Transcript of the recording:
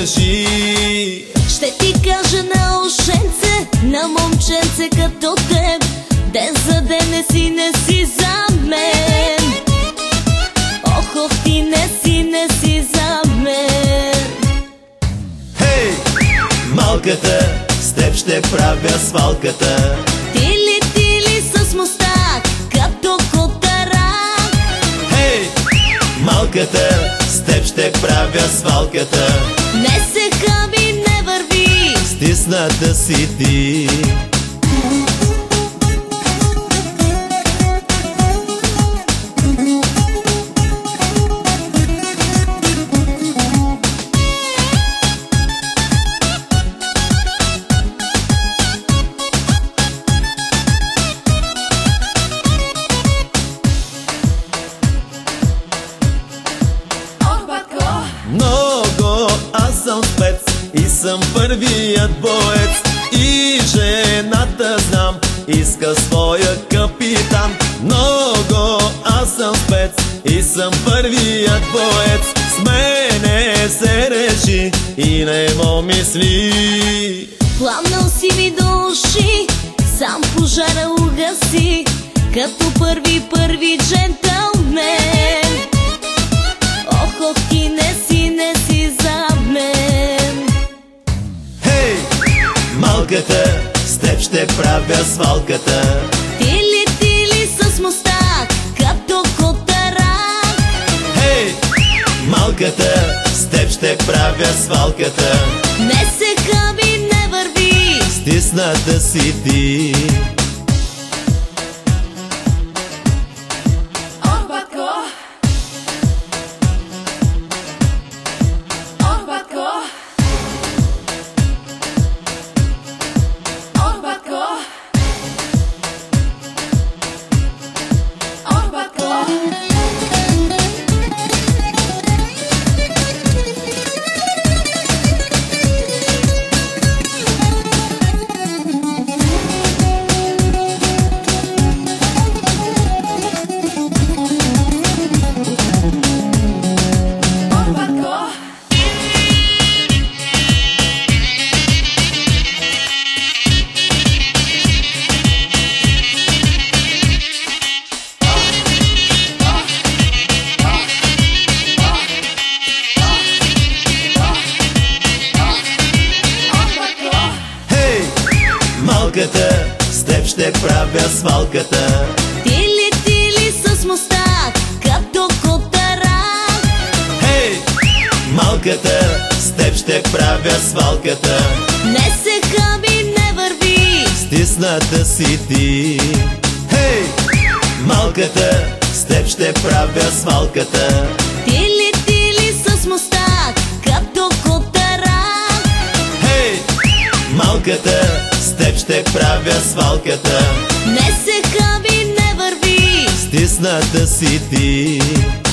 държи. Ще ти кажа на ушенце, на момченце като теб, ден за ден не си за мен. Ох, ти не си за мен. Хей, малката, с теб ще правя свалката. Тили с мустак, като котарак. Хей, малката, с теб ще правя свалката. Не се хаби, не върви, стисната си ти. Много, аз съм спец и съм първият боец. И жената знам, иска своя капитан. Много, аз съм спец и съм първият боец. С мене се реши и не му мисли. пламнал си ми до уши, сам пожара угаси, като първи джентълмен. Ох, ти не си за мен. Хей, малката, с теб ще правя свалката. Тили с мустак, като котарак. Хей, малката, с теб ще правя свалката. Не се хаби, не върви, стисната си ти. Малката, с теб ще правя свалката. Тили с мустак, като котарак. Хей, малката, с теб ще правя свалката. Не се хаби, не върви, стисната си ти. Хей, малката, с теб ще правя свалката. Тили с мустак, като котарак. Хей, малката, с теб ще правя свалката. Не се хаби, не върви, стисната си ти.